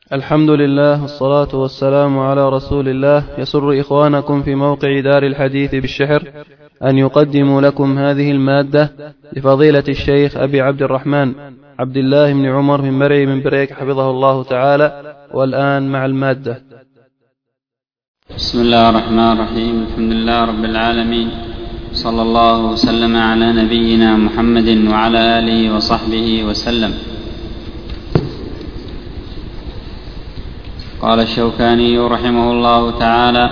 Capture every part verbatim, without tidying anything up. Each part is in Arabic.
الحمد لله والصلاة والسلام على رسول الله. يسر إخوانكم في موقع دار الحديث بالشحر أن يقدموا لكم هذه المادة لفضيلة الشيخ أبي عبد الرحمن عبد الله بن عمر من مرعي من بريك حفظه الله تعالى. والآن مع المادة. بسم الله الرحمن الرحيم. الحمد لله رب العالمين، صلى الله وسلم على نبينا محمد وعلى آله وصحبه وسلم. قال الشوكاني رحمه الله تعالى: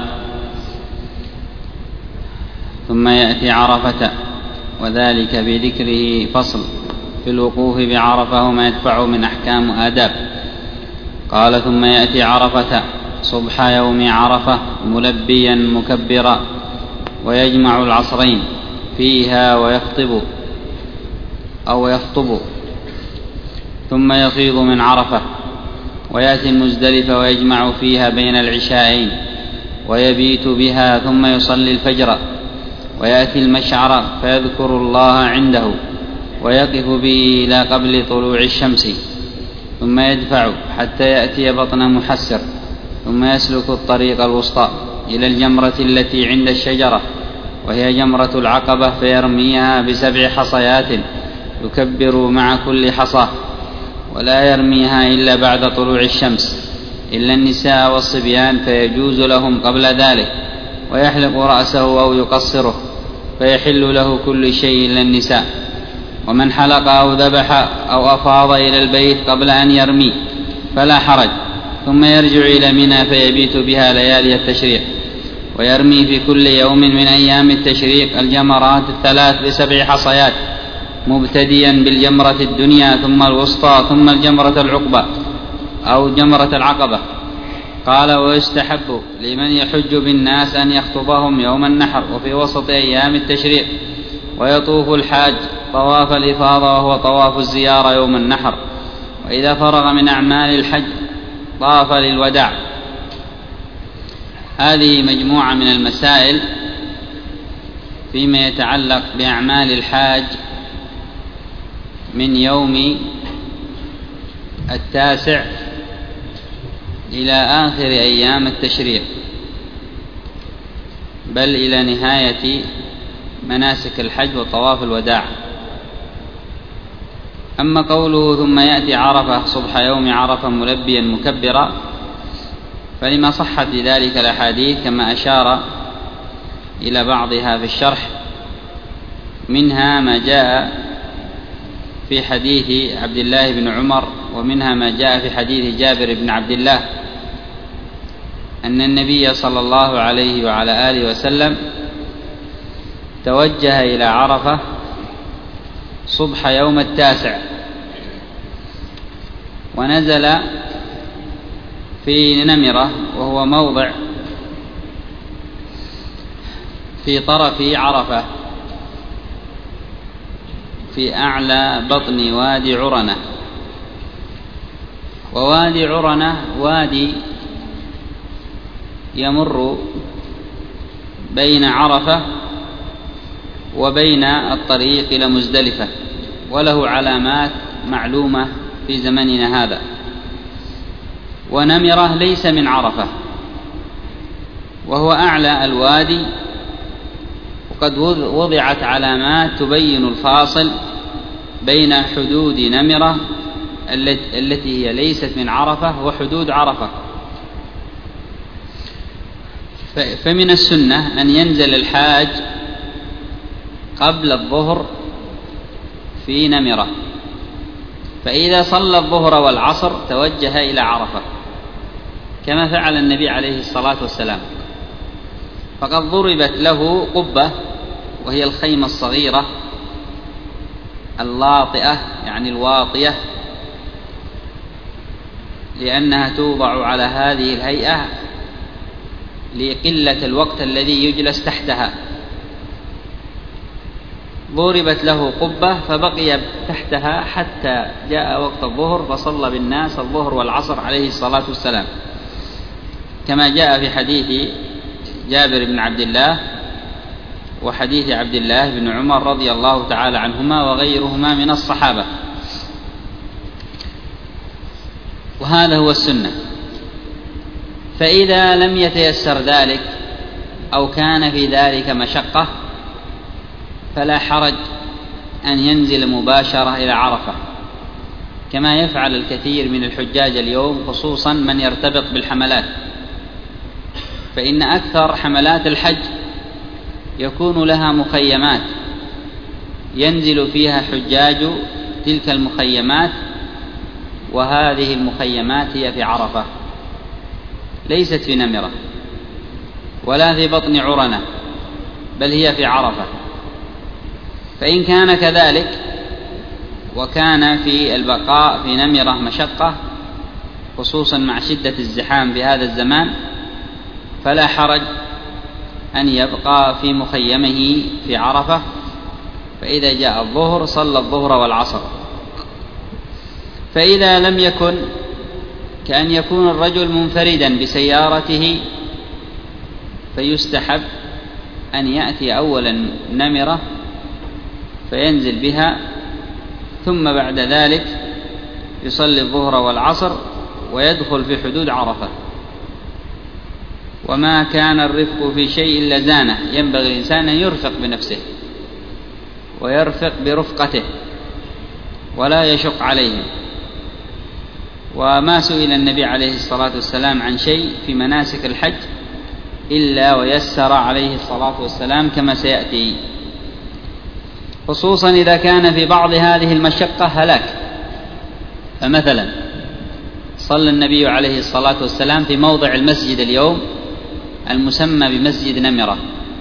ثم يأتي عرفة، وذلك بذكره فصل في الوقوف بعرفة وما يدفع من أحكام آداب. قال: ثم يأتي عرفة صبح يوم عرفة ملبيا مكبرا، ويجمع العصرين فيها ويخطب أو يخطب، ثم يفيض من عرفة ويأتي المزدلفة ويجمع فيها بين العشاءين ويبيت بها، ثم يصلي الفجر ويأتي المشعر فيذكر الله عنده ويقف به إلى قبل طلوع الشمس، ثم يدفع حتى يأتي بطن محسر، ثم يسلك الطريق الوسطى إلى الجمرة التي عند الشجرة وهي جمرة العقبة، فيرميها بسبع حصيات يكبر مع كل حصى، ولا يرميها إلا بعد طلوع الشمس إلا النساء والصبيان، فيجوز لهم قبل ذلك، ويحلق رأسه أو يقصره، فيحل له كل شيء إلا النساء. ومن حلق أو ذبح أو أفاض إلى البيت قبل أن يرمي فلا حرج، ثم يرجع إلى منى فيبيت بها ليالي التشريق، ويرمي في كل يوم من أيام التشريق الجمرات الثلاث بسبع حصيات، مبتديا بالجمرة الدنيا ثم الوسطى ثم الجمرة العقبة أو جمرة العقبة. قال: ويستحب لمن يحج بالناس أن يخطبهم يوم النحر وفي وسط أيام التشريق، ويطوف الحاج طواف الإفاضة وهو طواف الزيارة يوم النحر، وإذا فرغ من أعمال الحج طاف للوداع. هذه مجموعة من المسائل فيما يتعلق بأعمال الحاج من يوم التاسع إلى آخر أيام التشريق، بل إلى نهاية مناسك الحج وطواف الوداع. أما قوله ثم يأتي عرفة صبح يوم عرفة ملبيا مكبرا، فلما صحت لذلك الأحاديث كما أشار إلى بعضها في الشرح، منها ما جاء في حديث عبد الله بن عمر، ومنها ما جاء في حديث جابر بن عبد الله أن النبي صلى الله عليه وعلى آله وسلم توجه إلى عرفة صبح يوم التاسع، ونزل في نمرة وهو موضع في طرف عرفة في أعلى بطن وادي عرنة. ووادي عرنة وادي يمر بين عرفة وبين الطريق إلى مزدلفة، وله علامات معلومة في زمننا هذا. ونمرة ليس من عرفة، وهو أعلى الوادي، وقد وضعت علامات تبين الفاصل بين حدود نمرة التي هي ليست من عرفة وحدود عرفة. فمن السنة أن ينزل الحاج قبل الظهر في نمرة، فإذا صلى الظهر والعصر توجه إلى عرفة كما فعل النبي عليه الصلاة والسلام. فقد ضربت له قبة، وهي الخيمة الصغيرة اللاطئة يعني الواطية، لأنها توضع على هذه الهيئة لقلة الوقت الذي يجلس تحتها. ضربت له قبة فبقي تحتها حتى جاء وقت الظهر، فصلى بالناس الظهر والعصر عليه الصلاة والسلام، كما جاء في حديث جابر بن عبد الله وحديث عبد الله بن عمر رضي الله تعالى عنهما وغيرهما من الصحابة. وهذا هو السنة. فإذا لم يتيسر ذلك أو كان في ذلك مشقة فلا حرج أن ينزل مباشرة إلى عرفة، كما يفعل الكثير من الحجاج اليوم، خصوصا من يرتبط بالحملات. فإن أكثر حملات الحج يكون لها مخيمات ينزل فيها حجاج تلك المخيمات، وهذه المخيمات هي في عرفة، ليست في نمرة ولا في بطن عرنة، بل هي في عرفة. فإن كان كذلك وكان في البقاء في نمرة مشقة، خصوصا مع شدة الزحام في هذا الزمان، فلا حرج أن يبقى في مخيمه في عرفة، فإذا جاء الظهر صلى الظهر والعصر. فإذا لم يكن، كأن يكون الرجل منفردا بسيارته، فيستحب أن يأتي أولا نمرة فينزل بها، ثم بعد ذلك يصلي الظهر والعصر ويدخل في حدود عرفة. وما كان الرفق في شيء إلا زانه، ينبغي الإنسان أن يرفق بنفسه ويرفق برفقته ولا يشق عليهم. وما سئل النبي عليه الصلاة والسلام عن شيء في مناسك الحج إلا ويسر عليه الصلاة والسلام كما سيأتي، خصوصا إذا كان في بعض هذه المشقة هلاك. فمثلا صلى النبي عليه الصلاة والسلام في موضع المسجد اليوم المسمى بمسجد نمرة،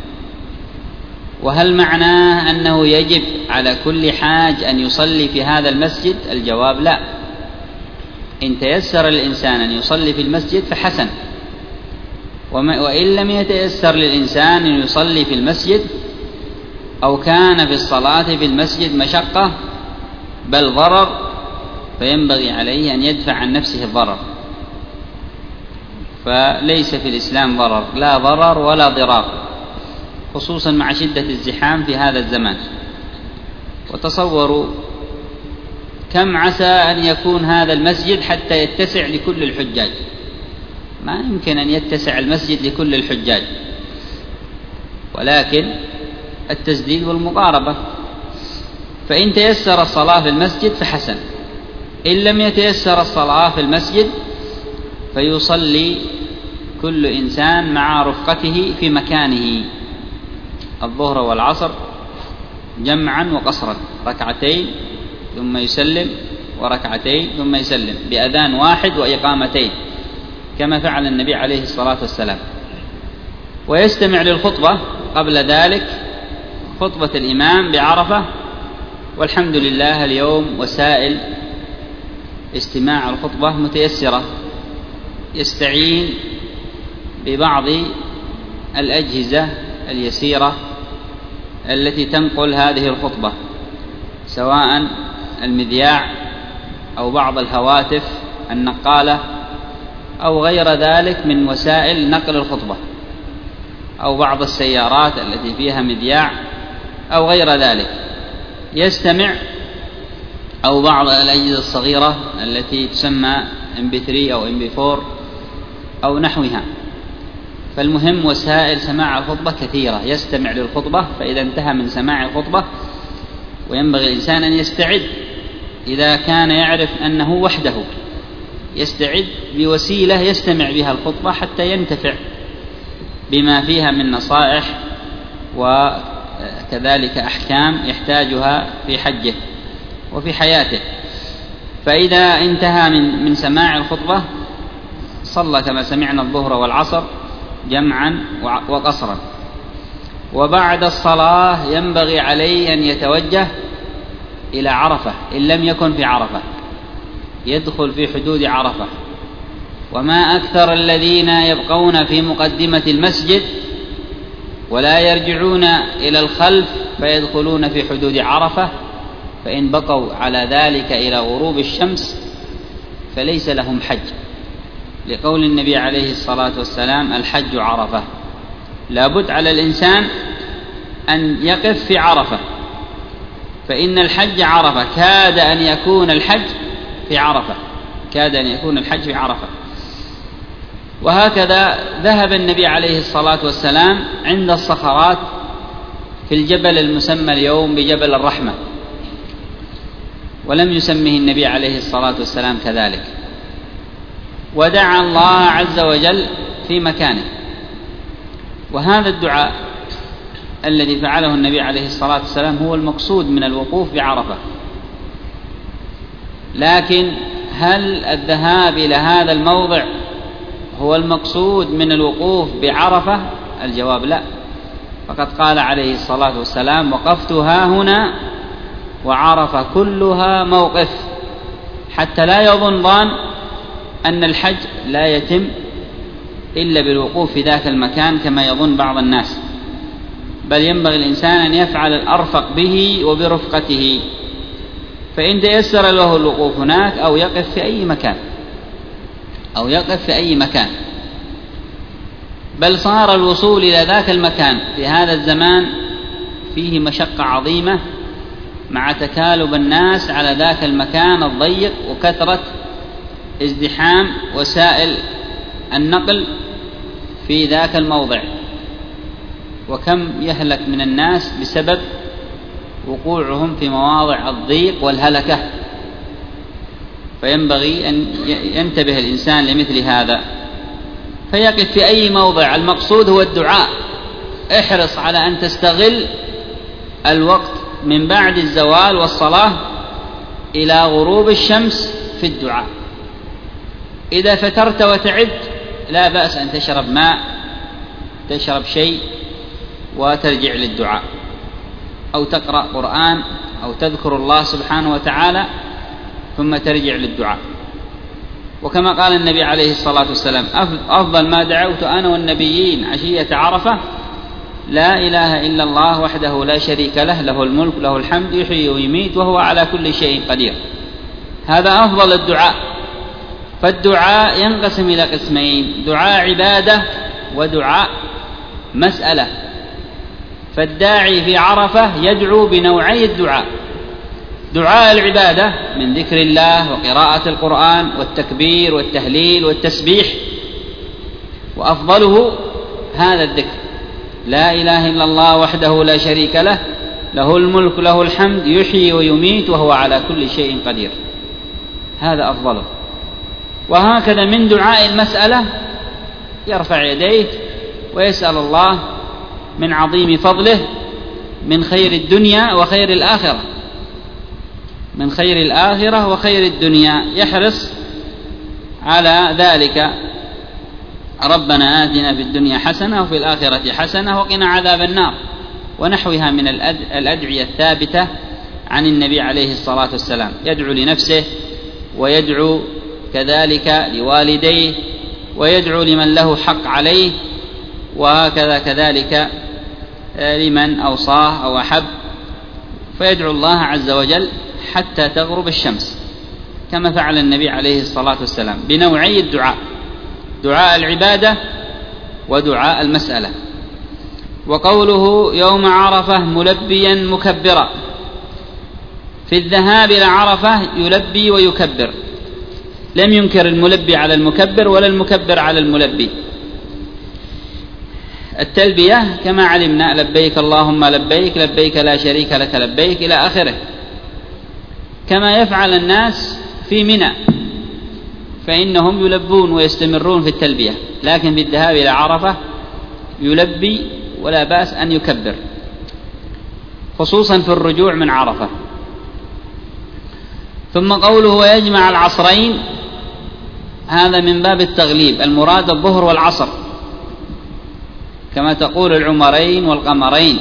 وهل معناه أنه يجب على كل حاج أن يصلي في هذا المسجد؟ الجواب لا. إن تيسر الإنسان أن يصلي في المسجد فحسن، وإن لم يتيسر للإنسان أن يصلي في المسجد أو كان في الصلاة في المسجد مشقة بل ضرر، فينبغي عليه أن يدفع عن نفسه الضرر. فليس في الإسلام ضرر، لا ضرر ولا ضرار، خصوصا مع شدة الزحام في هذا الزمان. وتصوروا كم عسى أن يكون هذا المسجد حتى يتسع لكل الحجاج، ما يمكن أن يتسع المسجد لكل الحجاج، ولكن التسديد والمقاربة. فإن تيسر الصلاة في المسجد فحسن، إن لم يتيسر الصلاة في المسجد فيصلي كل إنسان مع رفقته في مكانه الظهر والعصر جمعا وقصرا، ركعتين ثم يسلم وركعتين ثم يسلم، بأذان واحد وإقامتين كما فعل النبي عليه الصلاة والسلام. ويستمع للخطبة قبل ذلك، خطبة الإمام بعرفة. والحمد لله اليوم وسائل استماع الخطبة متيسرة، يستعين ببعض الأجهزة اليسيرة التي تنقل هذه الخطبة، سواء المذياع أو بعض الهواتف النقالة أو غير ذلك من وسائل نقل الخطبة، أو بعض السيارات التي فيها مذياع أو غير ذلك يستمع، أو بعض الأجهزة الصغيرة التي تسمى إم بي ثري أو إم بي فور أو نحوها. فالمهم وسائل سماع الخطبة كثيرة، يستمع للخطبة، فإذا انتهى من سماع الخطبة وينبغي الإنسان أن يستعد إذا كان يعرف أنه وحده، يستعد بوسيلة يستمع بها الخطبة حتى ينتفع بما فيها من نصائح وكذلك أحكام يحتاجها في حجه وفي حياته. فإذا انتهى من من سماع الخطبة صلى كما سمعنا الظهر والعصر جمعا وقصرا. وبعد الصلاة ينبغي عليه أن يتوجه إلى عرفة، إن لم يكن في عرفة يدخل في حدود عرفة. وما أكثر الذين يبقون في مقدمة المسجد ولا يرجعون إلى الخلف فيدخلون في حدود عرفة، فإن بقوا على ذلك إلى غروب الشمس فليس لهم حج، لقول النبي عليه الصلاة والسلام الحج عرفة. لابد على الإنسان أن يقف في عرفة، فإن الحج عرفة، كاد أن يكون الحج في عرفة، كاد أن يكون الحج في عرفة. وهكذا ذهب النبي عليه الصلاة والسلام عند الصخرات في الجبل المسمى اليوم بجبل الرحمة، ولم يسمه النبي عليه الصلاة والسلام كذلك، ودعا الله عز وجل في مكانه. وهذا الدعاء الذي فعله النبي عليه الصلاة والسلام هو المقصود من الوقوف بعرفة. لكن هل الذهاب إلى هذا الموضع هو المقصود من الوقوف بعرفة؟ الجواب لا، فقد قال عليه الصلاة والسلام: وقفت ها هنا وعرفة كلها موقف، حتى لا يظن ظان أن الحج لا يتم إلا بالوقوف في ذاك المكان كما يظن بعض الناس، بل ينبغي الإنسان أن يفعل الأرفق به وبرفقته، فإن تيسر له الوقوف هناك أو يقف في أي مكان أو يقف في أي مكان. بل صار الوصول إلى ذاك المكان في هذا الزمان فيه مشقة عظيمة مع تكالب الناس على ذاك المكان الضيق وكثرة ازدحام وسائل النقل في ذاك الموضع، وكم يهلك من الناس بسبب وقوعهم في مواضع الضيق والهلكة. فينبغي أن ينتبه الإنسان لمثل هذا فيقف في أي موضع. المقصود هو الدعاء، احرص على أن تستغل الوقت من بعد الزوال والصلاة إلى غروب الشمس في الدعاء. إذا فترت وتعبت لا بأس أن تشرب ماء، تشرب شيء وترجع للدعاء، أو تقرأ قرآن أو تذكر الله سبحانه وتعالى ثم ترجع للدعاء. وكما قال النبي عليه الصلاة والسلام: أفضل ما دعوت أنا والنبيين عشية عرفة لا إله إلا الله وحده لا شريك له، له الملك له الحمد يحيي ويميت وهو على كل شيء قدير. هذا أفضل الدعاء. فالدعاء ينقسم إلى قسمين: دعاء عبادة ودعاء مسألة. فالداعي في عرفة يدعو بنوعي الدعاء: دعاء العبادة من ذكر الله وقراءة القرآن والتكبير والتهليل والتسبيح، وأفضله هذا الذكر: لا إله إلا الله وحده لا شريك له، له الملك له الحمد يحيي ويميت وهو على كل شيء قدير. هذا أفضله. وهكذا من دعاء المسألة يرفع يديه ويسأل الله من عظيم فضله من خير الدنيا وخير الآخرة، من خير الآخرة وخير الدنيا، يحرص على ذلك: ربنا آتنا في الدنيا حسنة وفي الآخرة حسنة وقنا عذاب النار، ونحوها من الأدعية الثابتة عن النبي عليه الصلاة والسلام. يدعو لنفسه ويدعو كذلك لوالديه ويدعو لمن له حق عليه، وهكذا كذلك لمن أوصاه أو أحب، فيدعو الله عز وجل حتى تغرب الشمس كما فعل النبي عليه الصلاة والسلام بنوعي الدعاء: دعاء العبادة ودعاء المسألة. وقوله يوم عرفة ملبيا مكبرا: في الذهاب إلى عرفة يلبي ويكبر، لم ينكر الملبي على المكبر ولا المكبر على الملبي. التلبية كما علمنا: لبيك اللهم لبيك، لبيك لا شريك لك لبيك، إلى آخره، كما يفعل الناس في منى، فإنهم يلبون ويستمرون في التلبية. لكن في الذهاب إلى عرفة يلبي ولا بأس أن يكبر، خصوصا في الرجوع من عرفة. ثم قوله ويجمع العصرين، هذا من باب التغليب، المراد الظهر والعصر، كما تقول العمرين والقمرين،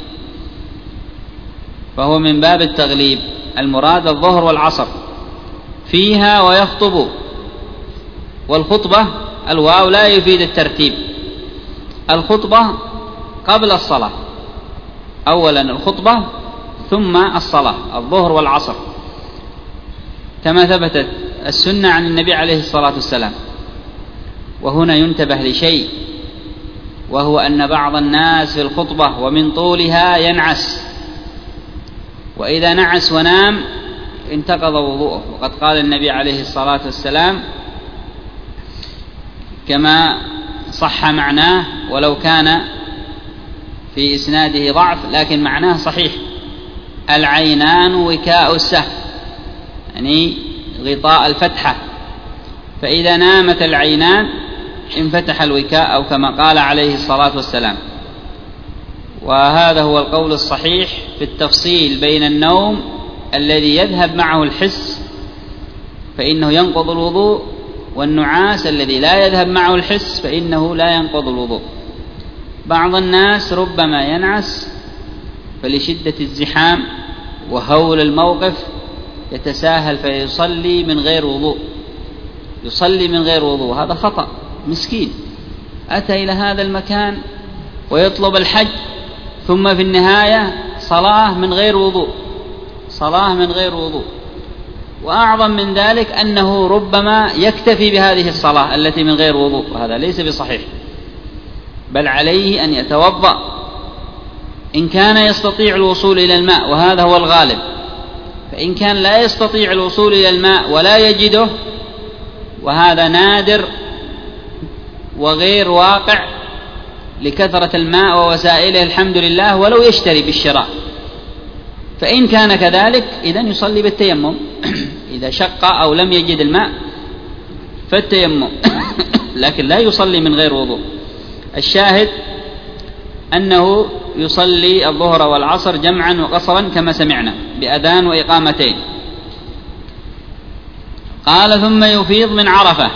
فهو من باب التغليب، المراد الظهر والعصر فيها. ويخطب، والخطبة الواو لا يفيد الترتيب، الخطبة قبل الصلاة، أولا الخطبة ثم الصلاة، الظهر والعصر، كما ثبتت السنة عن النبي عليه الصلاة والسلام. وهنا ينتبه لشيء، وهو أن بعض الناس في الخطبة ومن طولها ينعس، وإذا نعس ونام انتقض وضوءه. وقد قال النبي عليه الصلاة والسلام: كما صح معناه ولو كان في إسناده ضعف، لكن معناه صحيح. العينان وكاء السهم، يعني غطاء الفتحة، فإذا نامت العينان انفتح الوكاء، أو كما قال عليه الصلاة والسلام. وهذا هو القول الصحيح في التفصيل بين النوم الذي يذهب معه الحس فإنه ينقض الوضوء، والنعاس الذي لا يذهب معه الحس فإنه لا ينقض الوضوء. بعض الناس ربما ينعس فلشدة الزحام وهول الموقف يتساهل فيصلي من غير وضوء، يصلي من غير وضوء، هذا خطأ. مسكين أتى إلى هذا المكان ويطلب الحج، ثم في النهاية صلاة من غير وضوء، صلاة من غير وضوء. وأعظم من ذلك أنه ربما يكتفي بهذه الصلاة التي من غير وضوء، وهذا ليس بصحيح، بل عليه أن يتوضأ إن كان يستطيع الوصول إلى الماء، وهذا هو الغالب. فإن كان لا يستطيع الوصول إلى الماء ولا يجده، وهذا نادر وغير واقع لكثرة الماء ووسائله الحمد لله، ولو يشتري بالشراء، فإن كان كذلك إذن يصلي بالتيمم. إذا شق أو لم يجد الماء فالتيمم، لكن لا يصلي من غير وضوء. الشاهد أنه يصلي الظهر والعصر جمعا وقصرا كما سمعنا بأذان وإقامتين. قال ثم يفيض من عرفة.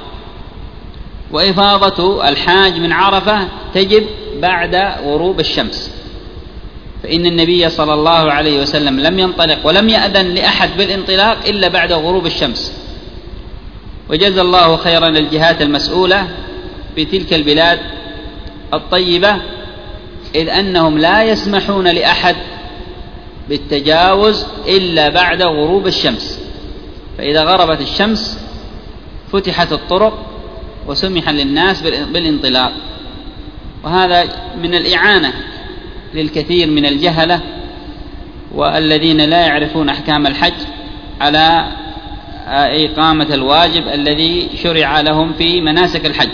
وإفاضة الحاج من عرفة تجب بعد غروب الشمس، فإن النبي صلى الله عليه وسلم لم ينطلق ولم يأذن لأحد بالانطلاق إلا بعد غروب الشمس. وجزى الله خيرا الجهات المسؤولة في تلك البلاد الطيبة، إذ أنهم لا يسمحون لأحد بالتجاوز إلا بعد غروب الشمس، فإذا غربت الشمس فتحت الطرق وسمح للناس بالانطلاق. وهذا من الإعانة للكثير من الجهلة والذين لا يعرفون أحكام الحج على إقامة الواجب الذي شرع لهم في مناسك الحج.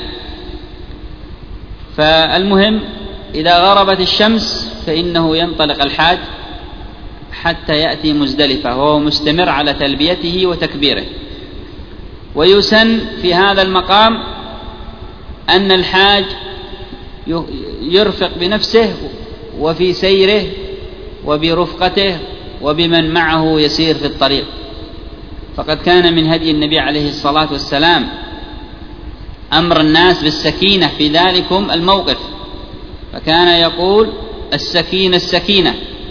فالمهم إذا غربت الشمس فإنه ينطلق الحاج حتى يأتي مزدلفة وهو مستمر على تلبيته وتكبيره. ويسن في هذا المقام أن الحاج يرفق بنفسه وفي سيره وبرفقته وبمن معه يسير في الطريق، فقد كان من هدي النبي عليه الصلاة والسلام أمر الناس بالسكينة في ذلكم الموقف، فكان يقول السكينة السكينة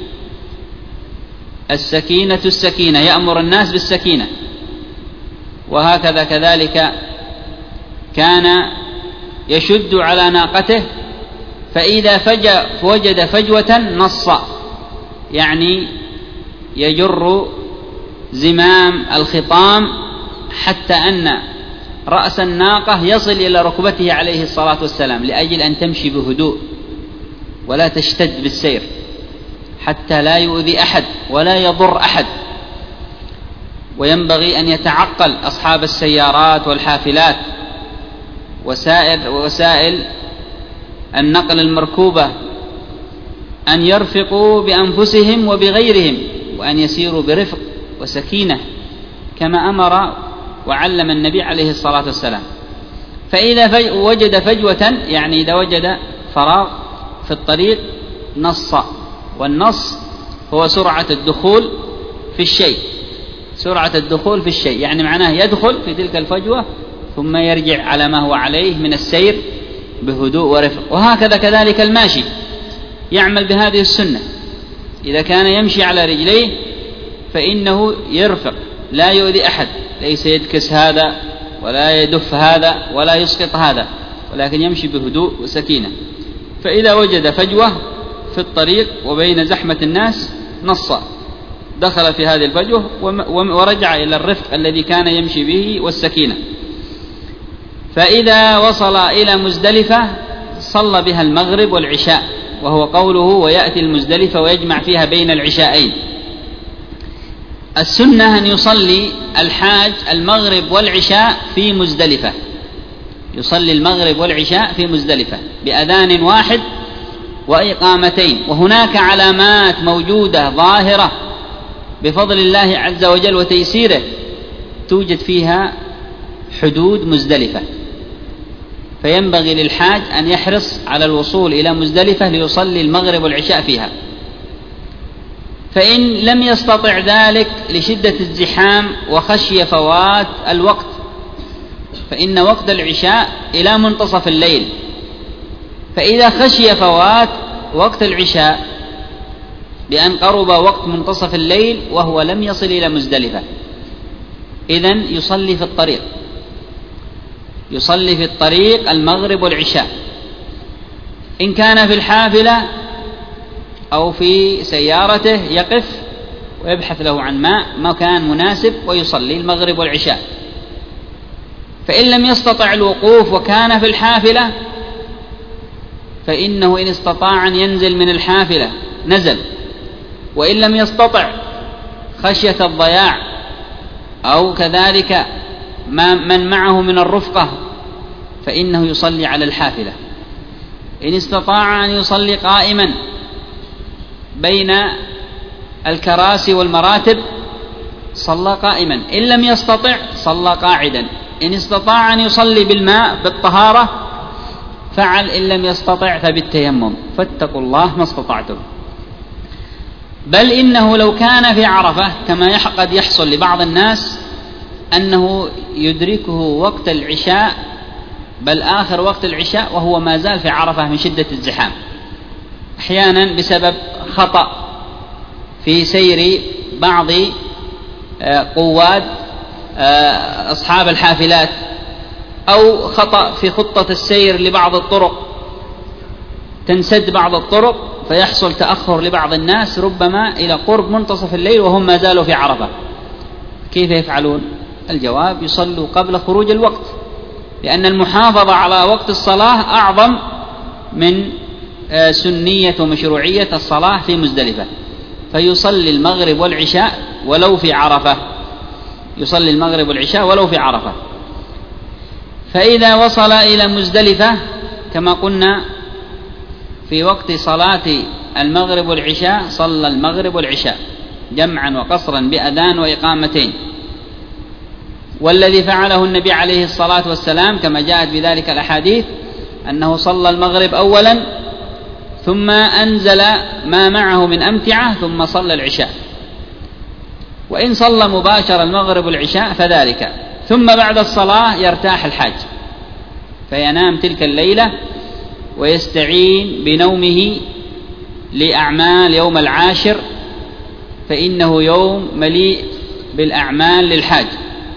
السكينة السكينة، يأمر الناس بالسكينة. وهكذا كذلك كان يشد على ناقته، فإذا فجأ وجد فجوة نص، يعني يجر زمام الخطام حتى أن رأس الناقة يصل إلى ركبته عليه الصلاة والسلام، لأجل أن تمشي بهدوء ولا تشتد بالسير حتى لا يؤذي أحد ولا يضر أحد. وينبغي أن يتعقل أصحاب السيارات والحافلات وسائل, وسائل النقل المركوبة أن يرفقوا بأنفسهم وبغيرهم، وأن يسيروا برفق وسكينة كما أمر وعلم النبي عليه الصلاة والسلام. فإذا وجد فجوة، يعني إذا وجد فراغ في الطريق، نص. والنص هو سرعة الدخول في الشيء، سرعة الدخول في الشيء، يعني معناه يدخل في تلك الفجوة ثم يرجع على ما هو عليه من السير بهدوء ورفق. وهكذا كذلك الماشي يعمل بهذه السنة، إذا كان يمشي على رجليه فإنه يرفق لا يؤذي أحد، ليس يدكس هذا ولا يدف هذا ولا يسقط هذا، ولكن يمشي بهدوء وسكينة. فإذا وجد فجوة في الطريق وبين زحمة الناس نص، دخل في هذه الفجوة ورجع إلى الرفق الذي كان يمشي به والسكينة. فإذا وصل إلى مزدلفة صلى بها المغرب والعشاء، وهو قوله ويأتي المزدلفة ويجمع فيها بين العشاءين. السنة أن يصلي الحاج المغرب والعشاء في مزدلفة، يصلي المغرب والعشاء في مزدلفة بأذان واحد وإقامتين. وهناك علامات موجودة ظاهرة بفضل الله عز وجل وتيسيره توجد فيها حدود مزدلفة، فينبغي للحاج أن يحرص على الوصول إلى مزدلفة ليصلي المغرب والعشاء فيها. فإن لم يستطع ذلك لشدة الزحام وخشية فوات الوقت، فإن وقت العشاء إلى منتصف الليل، فإذا خشي فوات وقت العشاء بأن قرب وقت منتصف الليل وهو لم يصل إلى مزدلفة، إذن يصلي في الطريق يصلي في الطريق المغرب والعشاء. إن كان في الحافلة أو في سيارته يقف ويبحث له عن ماء مكان مناسب ويصلي المغرب والعشاء. فإن لم يستطع الوقوف وكان في الحافلة فإنه إن استطاع أن ينزل من الحافلة نزل، وإن لم يستطع خشية الضياع أو كذلك من معه من الرفقة فإنه يصلي على الحافلة. إن استطاع أن يصلي قائما بين الكراسي والمراتب صلى قائما، إن لم يستطع صلى قاعدا. إن استطاع أن يصلي بالماء بالطهارة فعل، إن لم يستطع فبالتيمم، فاتقوا الله ما استطعتم. بل إنه لو كان في عرفة كما قد يحصل لبعض الناس أنه يدركه وقت العشاء بل آخر وقت العشاء وهو ما زال في عرفة من شدة الزحام، أحيانا بسبب خطأ في سير بعض قواد أصحاب الحافلات أو خطأ في خطة السير لبعض الطرق، تنسد بعض الطرق فيحصل تأخر لبعض الناس ربما إلى قرب منتصف الليل وهم ما زالوا في عرفة. كيف يفعلون؟ الجواب يصلوا قبل خروج الوقت، لأن المحافظة على وقت الصلاة أعظم من سنية ومشروعية الصلاة في مزدلفة، فيصلي المغرب والعشاء ولو في عرفة يصلي المغرب والعشاء ولو في عرفة. فإذا وصل إلى مزدلفة كما قلنا في وقت صلاة المغرب والعشاء صلى المغرب والعشاء جمعا وقصرا بأذان وإقامتين. والذي فعله النبي عليه الصلاة والسلام كما جاءت بذلك الأحاديث أنه صلى المغرب أولا ثم أنزل ما معه من أمتعة ثم صلى العشاء، وإن صلى مباشر المغرب والعشاء فذلك، ثم بعد الصلاة يرتاح الحاج فينام تلك الليلة ويستعين بنومه لأعمال يوم العاشر، فإنه يوم مليء بالأعمال للحاج.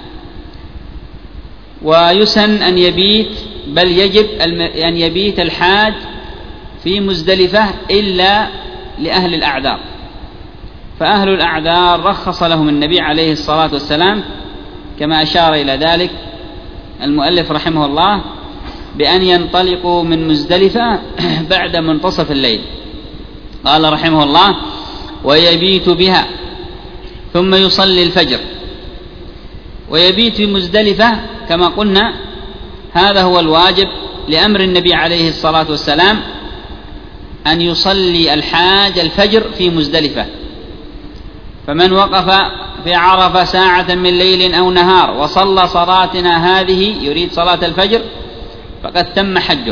ويسن أن يبيت بل يجب أن يبيت الحاج في مزدلفة إلا لأهل الأعذار، فأهل الأعذار رخص لهم النبي عليه الصلاة والسلام كما أشار إلى ذلك المؤلف رحمه الله بأن ينطلقوا من مزدلفة بعد منتصف الليل. قال رحمه الله: ويبيت بها ثم يصلي الفجر. ويبيت في مزدلفة كما قلنا هذا هو الواجب لأمر النبي عليه الصلاة والسلام أن يصلي الحاج الفجر في مزدلفة. فمن وقف في عرفة ساعة من ليل أو نهار وصلى صلاتنا هذه يريد صلاة الفجر فقد تم حجه.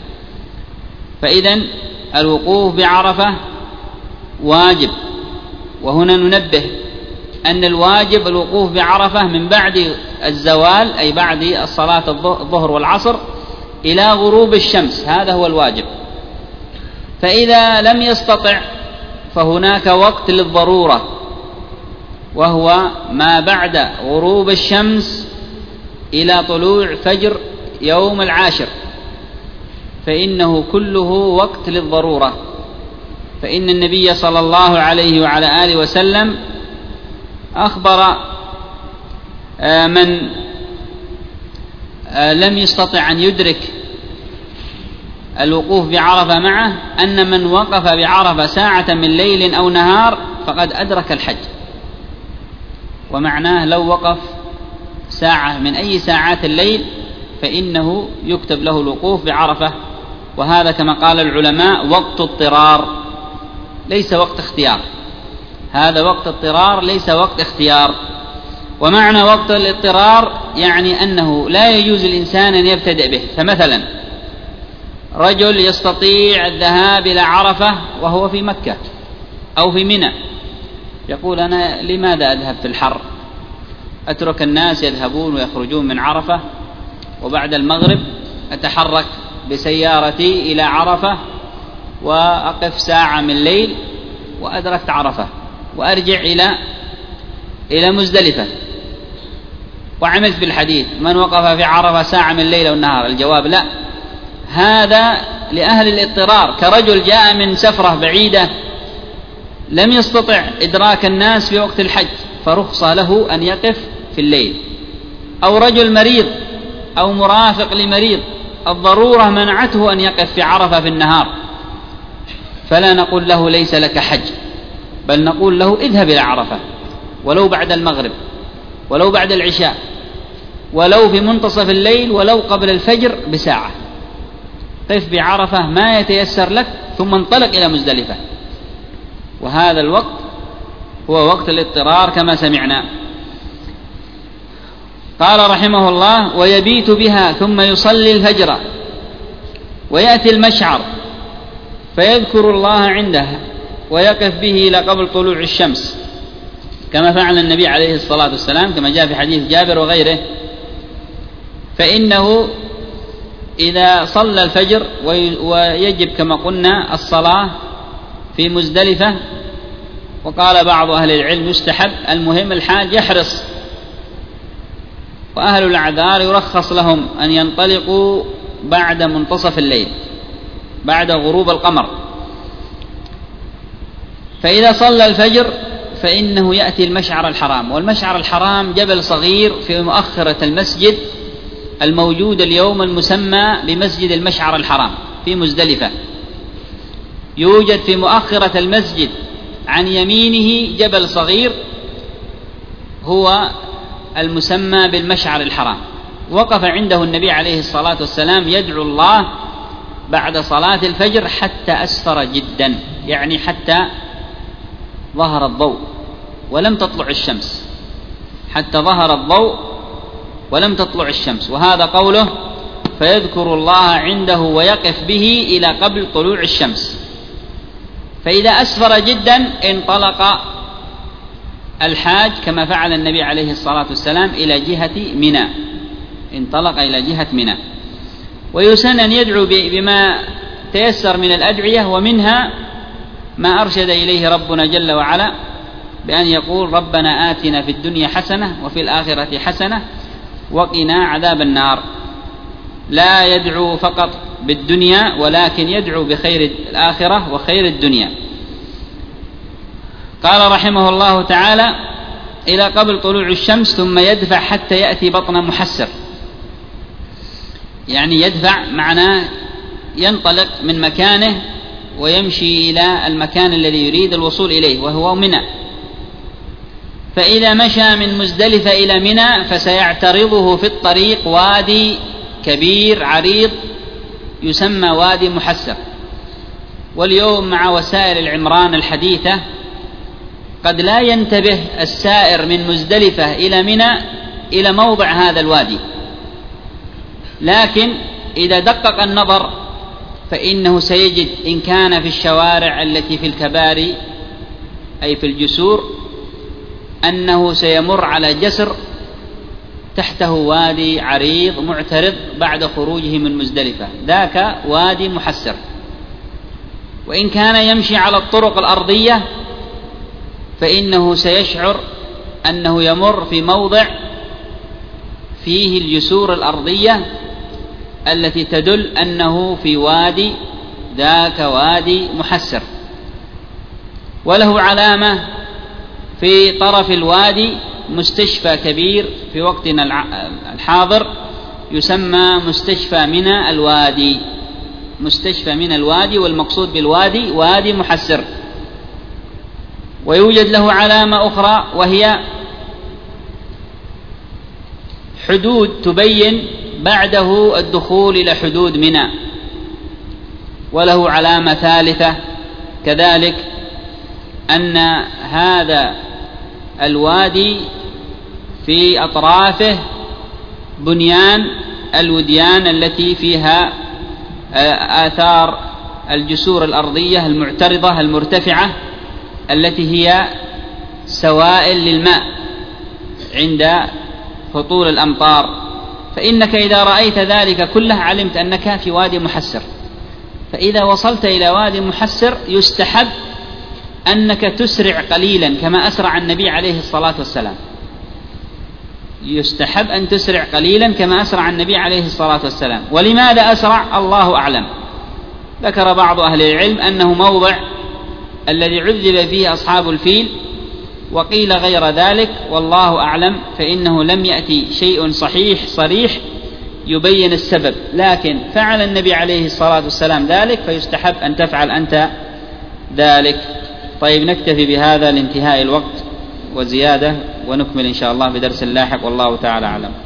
فإذن الوقوف بعرفة واجب. وهنا ننبه أن الواجب الوقوف بعرفة من بعد الزوال أي بعد الصلاة الظهر والعصر إلى غروب الشمس، هذا هو الواجب. فإذا لم يستطع فهناك وقت للضرورة وهو ما بعد غروب الشمس إلى طلوع فجر يوم العاشر، فإنه كله وقت للضرورة. فإن النبي صلى الله عليه وعلى آله وسلم أخبر من لم يستطع أن يدرك الوقوف بعرفة معه أن من وقف بعرفة ساعة من ليل أو نهار فقد أدرك الحج. ومعناه لو وقف ساعة من أي ساعات الليل فإنه يكتب له الوقوف بعرفة. وهذا كما قال العلماء وقت اضطرار ليس وقت اختيار، هذا وقت اضطرار ليس وقت اختيار. ومعنى وقت الاضطرار يعني أنه لا يجوز الإنسان أن يبتدئ به. فمثلا رجل يستطيع الذهاب إلى عرفة وهو في مكة أو في منى، يقول أنا لماذا أذهب في الحر، أترك الناس يذهبون ويخرجون من عرفة، وبعد المغرب أتحرك بسيارتي إلى عرفة وأقف ساعة من الليل وأدركت عرفة وأرجع إلى إلى مزدلفة وعملت بالحديث من وقف في عرفة ساعة من الليل والنهار. الجواب لا، هذا لأهل الاضطرار، كرجل جاء من سفرة بعيدة لم يستطع إدراك الناس في وقت الحج فرخصة له أن يقف في الليل، أو رجل مريض أو مرافق لمريض الضرورة منعته أن يقف في عرفة في النهار، فلا نقول له ليس لك حج، بل نقول له اذهب إلى عرفة ولو بعد المغرب ولو بعد العشاء ولو في منتصف الليل ولو قبل الفجر بساعة، قف بعرفة ما يتيسر لك ثم انطلق إلى مزدلفة. وهذا الوقت هو وقت الاضطرار كما سمعنا. قال رحمه الله ويبيت بها ثم يصلي الفجر ويأتي المشعر فيذكر الله عنده ويقف به إلى قبل طلوع الشمس كما فعل النبي عليه الصلاة والسلام كما جاء في حديث جابر وغيره. فإنه إذا صلى الفجر ويجب كما قلنا الصلاة في مزدلفة، وقال بعض أهل العلم يستحب، المهم الحاج يحرص، وأهل الأعذار يرخص لهم أن ينطلقوا بعد منتصف الليل بعد غروب القمر. فإذا صلى الفجر فإنه يأتي المشعر الحرام، والمشعر الحرام جبل صغير في مؤخرة المسجد الموجود اليوم المسمى بمسجد المشعر الحرام في مزدلفة، يوجد في مؤخرة المسجد عن يمينه جبل صغير هو المسمى بالمشعر الحرام. وقف عنده النبي عليه الصلاة والسلام يدعو الله بعد صلاة الفجر حتى أسفر جدا، يعني حتى ظهر الضوء ولم تطلع الشمس، حتى ظهر الضوء ولم تطلع الشمس. وهذا قوله فيذكر الله عنده ويقف به إلى قبل طلوع الشمس. فإذا أسفر جدا انطلق الحاج كما فعل النبي عليه الصلاة والسلام إلى جهة منى، انطلق إلى جهة منى. ويسن أن يدعو بما تيسر من الأدعية، ومنها ما أرشد إليه ربنا جل وعلا بأن يقول ربنا آتنا في الدنيا حسنة وفي الآخرة حسنة وقنا عذاب النار. لا يدعو فقط بالدنيا ولكن يدعو بخير الآخرة وخير الدنيا. قال رحمه الله تعالى إلى قبل طلوع الشمس ثم يدفع حتى يأتي بطن محسر، يعني يدفع معناه ينطلق من مكانه ويمشي إلى المكان الذي يريد الوصول إليه وهو منى. فإذا مشى من مزدلفة إلى منى فسيعترضه في الطريق وادي كبير عريض يسمى وادي محسر. واليوم مع وسائل العمران الحديثة قد لا ينتبه السائر من مزدلفة إلى منى إلى موضع هذا الوادي، لكن إذا دقق النظر فإنه سيجد إن كان في الشوارع التي في الكباري أي في الجسور أنه سيمر على جسر تحته وادي عريض معترض بعد خروجه من مزدلفة، ذاك وادي محسر. وإن كان يمشي على الطرق الأرضية فإنه سيشعر أنه يمر في موضع فيه الجسور الأرضية التي تدل أنه في وادي، ذاك وادي محسر. وله علامة في طرف الوادي مستشفى كبير في وقتنا الحاضر يسمى مستشفى منى الوادي، مستشفى منى الوادي، والمقصود بالوادي وادي محسر. ويوجد له علامة أخرى وهي حدود تبين بعده الدخول إلى حدود منى. وله علامة ثالثة كذلك، أن هذا الوادي في أطرافه بنيان الوديان التي فيها آثار الجسور الأرضية المعترضة المرتفعة التي هي سوائل للماء عند هطول الأمطار. فإنك إذا رأيت ذلك كله علمت أنك في وادي محسر. فإذا وصلت إلى وادي محسر يستحب أنك تسرع قليلا كما أسرع النبي عليه الصلاة والسلام، يستحب أن تسرع قليلا كما أسرع النبي عليه الصلاة والسلام. ولماذا أسرع؟ الله أعلم. ذكر بعض أهل العلم أنه موضع الذي عذب فيه أصحاب الفيل، وقيل غير ذلك والله أعلم، فإنه لم يأتي شيء صحيح صريح يبين السبب، لكن فعل النبي عليه الصلاة والسلام ذلك فيستحب أن تفعل أنت ذلك. طيب نكتفي بهذا لانتهاء الوقت وزيادة، ونكمل إن شاء الله بدرس لاحق، والله تعالى أعلم.